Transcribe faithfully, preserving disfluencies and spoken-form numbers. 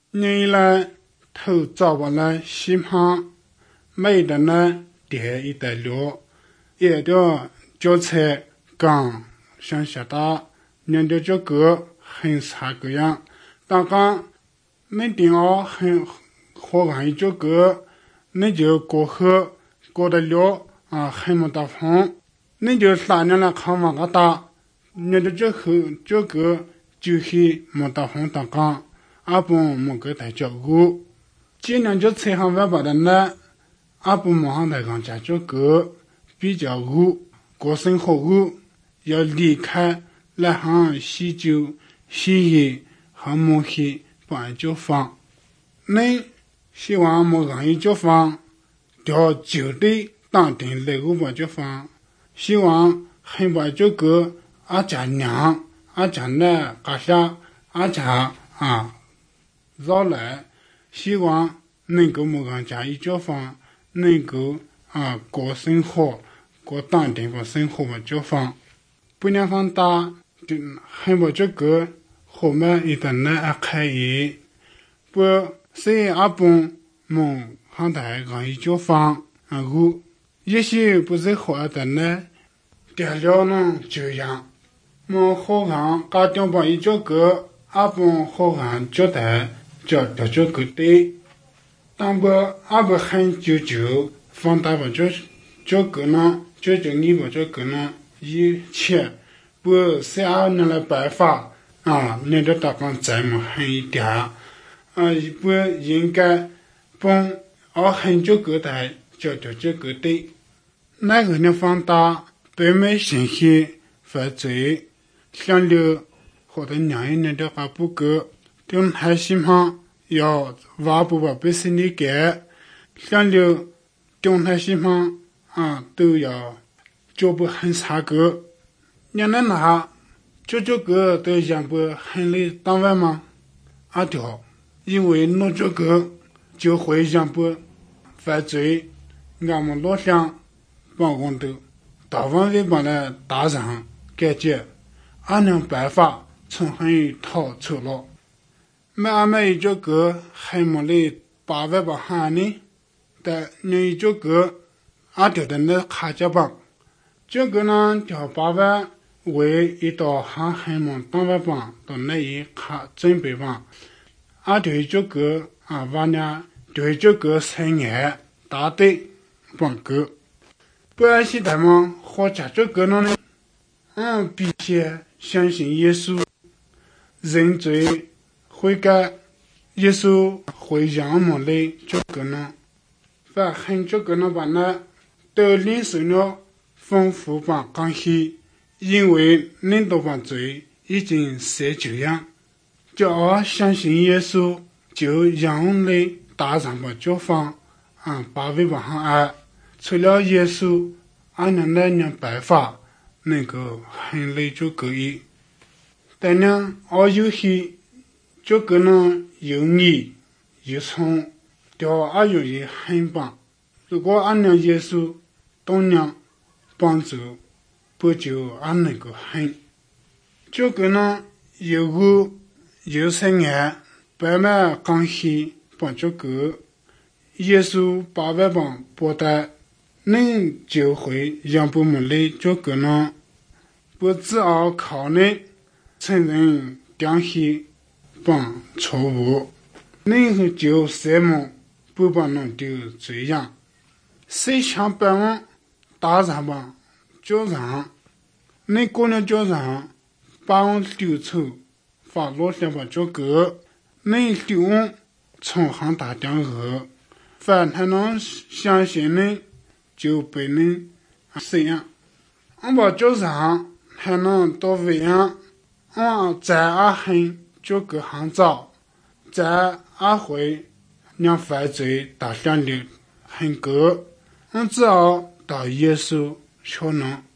你来头早晚来心旁，每的呢点一袋料，也的韭菜刚向下打，两的这个很差个样，当刚没点哦很好看这个，你就过后过的料啊很没大风，你就三年来看完个打，你的这后这个就是没大风当刚。阿婆没给他照顾，今年就菜行外边的呢，阿婆马上来讲家这个比较苦，过生活苦，要离开来行洗酒、洗衣和木器搬酒房。你希望莫让一酒房调酒的当天来个搬酒房，希望很把这个阿家娘、阿家奶、阿下、阿家啊。绕来，希望能够某人家一酒房能够啊过生活，过当地的生活的酒房，不然放大就很不这个后面一旦呢开业，不是阿公梦汉台让一酒房啊个，也许不是好的呢，点了呢这样，么好看家庭把一这个阿公好看觉得。这这这个对，当不阿不很久久放大把这这个呢，这这你把这个呢一切不是按那来办法啊，那个大纲这么很一点啊，不应该帮而很久个的这这这个对，那个呢放大北美信息犯罪，想留或者两一年的话不够。用海心旁要挖不把被生理改，想留用海心旁啊都要脚步很差个，你能拿就这个都讲不很累当晚吗？啊条，因为弄这个就会讲不犯罪，俺们老乡办公都大晚上把那打上感觉，俺能办法从很逃出了。买俺买这个还没来八万八行呢，但你这个俺掉的那卡夹棒，这个呢掉八万为一道行还没当万棒到那一卡准备棒，俺对这个啊晚年对这个三年大队棒够，不然现在嘛好加这个呢，嗯，必须相信耶稣，认罪。悔改，耶稣会让我们来这个呢，反很这个呢吧呢，都领受了丰富吧关系，因为领导犯罪已经是这样，就要相信耶稣，就让我们来打上吧酒坊啊，把尾巴上爱，除了耶稣，俺能那样办法能够很累就可以，但呢，我有些。这个呢，有你有从，调阿有也很棒。如果俺俩耶稣都能帮助，不就俺那个很。这个呢，有个有三年，白马刚西帮这个，耶稣八万帮不带，能就会让不么来这个呢，不只要靠你承认良心。帮错误，你就什么不帮弄丢这样，谁想把我打上吧，就让你过了就让把我丢出，发落下吧这个，你丢我从行打电话，反正能相信你，就被你这样，我把就让还能到这样，我在阿很。这个行早，在阿会让犯罪打响的很高，我只要到耶稣就能。